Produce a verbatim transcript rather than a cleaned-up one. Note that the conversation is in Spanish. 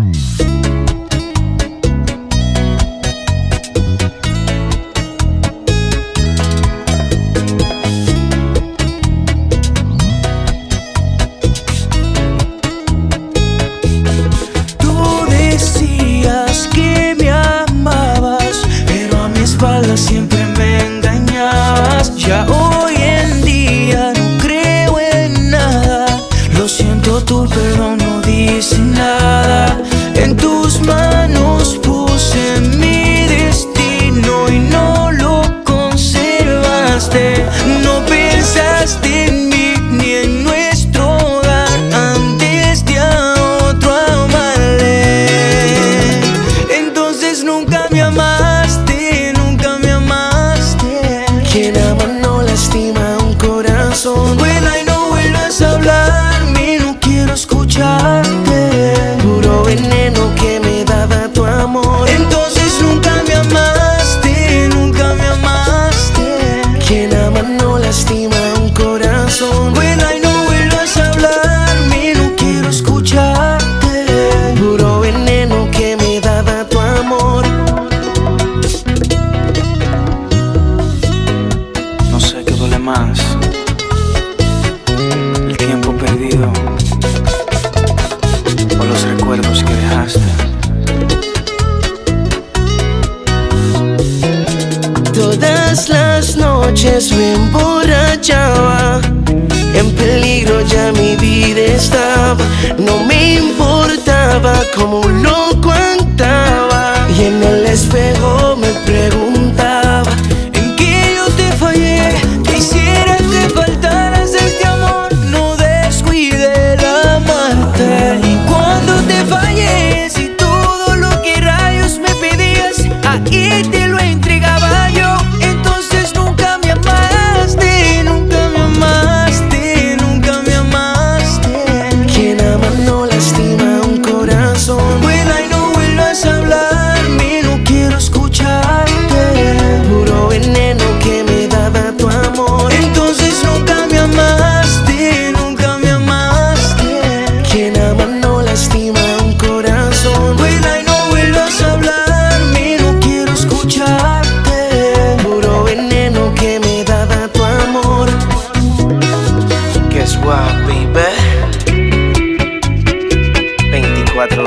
Siempre me engañabas. Ya hoy en día no creo en nada. Lo siento tú, pero no dice nada. En tus manos puse mi destino y no lo conservaste. No pensaste en mí ni en nuestro hogar antes de a otro amarle. Entonces nunca me amaste. Quien ama no lastima un corazón. Vuela y no vuelvas a hablarme, no quiero escucharte. Puro veneno que me daba tu amor. Entonces nunca me amaste, nunca me amaste. Quien ama no lastima un corazón. Vuela y no vuelvas a hablarme, no quiero escucharte. Puro veneno que me daba tu amor. No sé qué duele más, el tiempo perdido o los recuerdos que dejaste. Todas las noches me emborrachaba, en peligro ya mi vida estaba. No me importaba como un loco andaba, y en el espejo me preguntaba en qué yo te fallé. Quisiera que faltaras este amor, no descuide el amarte. Y cuando te fallé, si todo lo que rayos me pedías, ahí te lo entregaba yo. Entonces nunca me amaste, nunca me amaste, nunca me amaste. Quien ama no lastima un corazón. Vuela y no vuelvas a hablarme, no quiero escucharte. Puro veneno que me daba tu amor. Entonces nunca me amaste, nunca me amaste. Quien ama no lastima un corazón. Vuela y no vuelvas a hablarme, no quiero escucharte. Puro veneno que me daba tu amor. Guess what, baby? veinticuatro